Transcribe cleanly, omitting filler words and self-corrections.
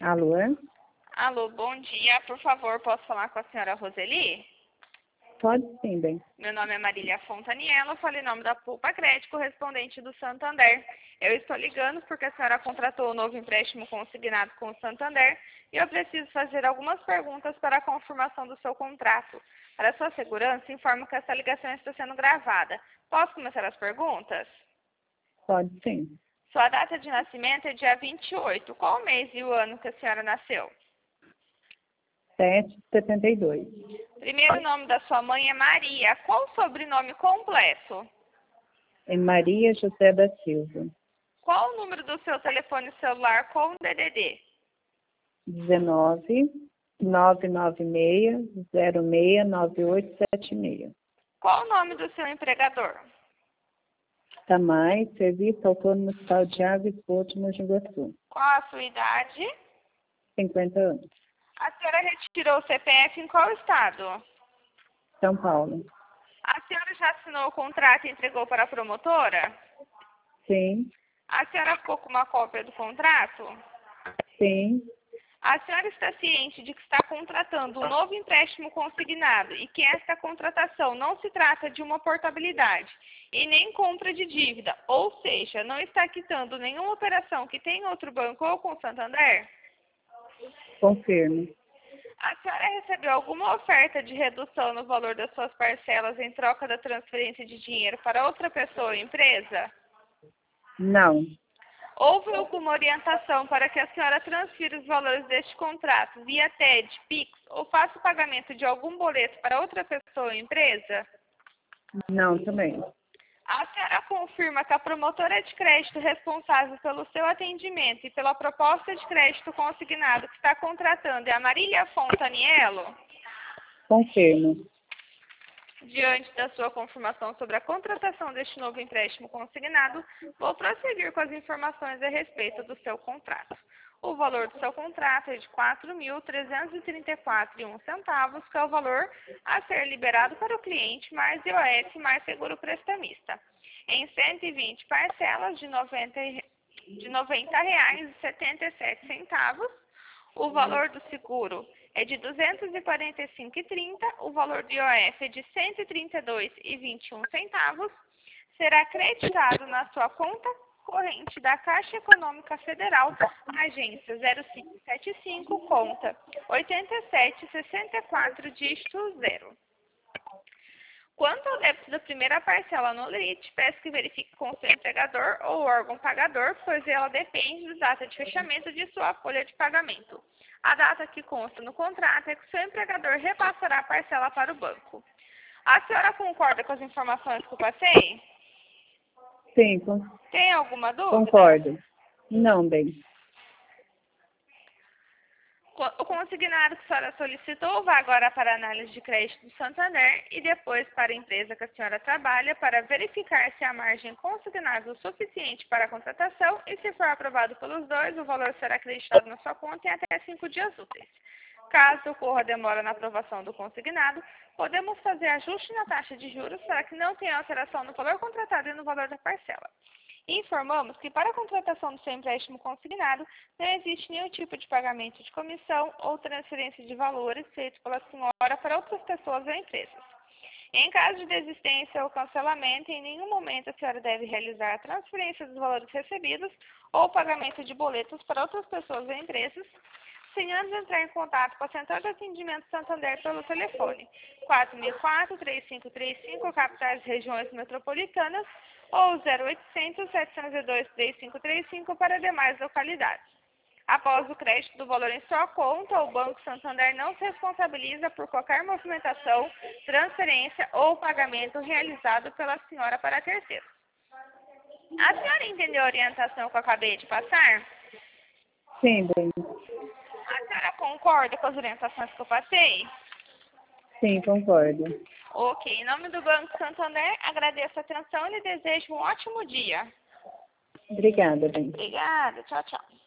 Alô? Alô, bom dia. Por favor, posso falar com a senhora Roseli? Pode sim, bem. Meu nome é Marília Fontaniello, eu falo em nome da Poupa Crédito, correspondente do Santander. Eu estou ligando porque a senhora contratou um novo empréstimo consignado com o Santander e eu preciso fazer algumas perguntas para a confirmação do seu contrato. Para sua segurança, informo que essa ligação está sendo gravada. Posso começar as perguntas? Pode sim. Sua data de nascimento é dia 28. Qual o mês e o ano que a senhora nasceu? 7,72. Primeiro nome da sua mãe é Maria. Qual o sobrenome completo? É Maria José da Silva. Qual o número do seu telefone celular com DDD? 19 996 069876. Qual o nome do seu empregador? Tamai, Serviço Autônomo Municipal de Água e Esgoto, Mogi Guaçu. Qual a sua idade? 50 anos. A senhora retirou o CPF em qual estado? São Paulo. A senhora já assinou o contrato e entregou para a promotora? Sim, A senhora ficou com uma cópia do contrato? sim, A senhora está ciente de que está contratando um novo empréstimo consignado e que esta contratação não se trata de uma portabilidade e nem compra de dívida, ou seja, não está quitando nenhuma operação que tem em outro banco ou com o Santander? confirmo. A senhora recebeu alguma oferta de redução no valor das suas parcelas em troca da transferência de dinheiro para outra pessoa ou empresa? Não, Houve alguma orientação para que a senhora transfira os valores deste contrato via TED, Pix ou faça o pagamento de algum boleto para outra pessoa ou empresa? não também. A senhora confirma que a promotora de crédito responsável pelo seu atendimento e pela proposta de crédito consignado que está contratando é a Marília Fontaniello? Confirmo. Diante da sua confirmação sobre a contratação deste novo empréstimo consignado, vou prosseguir com as informações a respeito do seu contrato. O valor do seu contrato é de R$ 4.334,01, que é o valor a ser liberado para o cliente, mais IOF, mais seguro prestamista, em 120 parcelas de R$ 90,77. O valor do seguro é de R$ 245,30, o valor do IOF é de R$ 132,21, será acreditado na sua conta corrente da Caixa Econômica Federal, agência 0575, conta 8764, dígito 0. Quanto ao débito da primeira parcela no limite, peço que verifique com o seu empregador ou órgão pagador, pois ela depende da data de fechamento de sua folha de pagamento. A data que consta no contrato é que o seu empregador repassará a parcela para o banco. A senhora concorda com as informações que eu passei? Sim, Tem alguma dúvida? concordo. Não, bem. O consignado que a senhora solicitou vai agora para a análise de crédito do Santander e depois para a empresa que a senhora trabalha para verificar se a margem consignável é suficiente para a contratação e, se for aprovado pelos dois, o valor será acreditado na sua conta em até 5 dias úteis. Caso ocorra demora na aprovação do consignado, podemos fazer ajuste na taxa de juros para que não tenha alteração no valor contratado e no valor da parcela. Informamos que para a contratação do seu empréstimo consignado não existe nenhum tipo de pagamento de comissão ou transferência de valores feito pela senhora para outras pessoas ou empresas. Em caso de desistência ou cancelamento, em nenhum momento a senhora deve realizar a transferência dos valores recebidos ou pagamento de boletos para outras pessoas ou empresas, sem antes entrar em contato com a Central de Atendimento Santander pelo telefone 4004-3535, capitais e regiões metropolitanas, ou 0800-702-3535 para demais localidades. Após o crédito do valor em sua conta, o Banco Santander não se responsabiliza por qualquer movimentação, transferência ou pagamento realizado pela senhora para terceiros. A senhora entendeu a orientação que eu acabei de passar? Sim, bem. A senhora concorda com as orientações que eu passei? Sim, concordo. Ok. Em nome do Banco Santander, agradeço a atenção e lhe desejo um ótimo dia. Obrigada, bem. Obrigada. Tchau, tchau.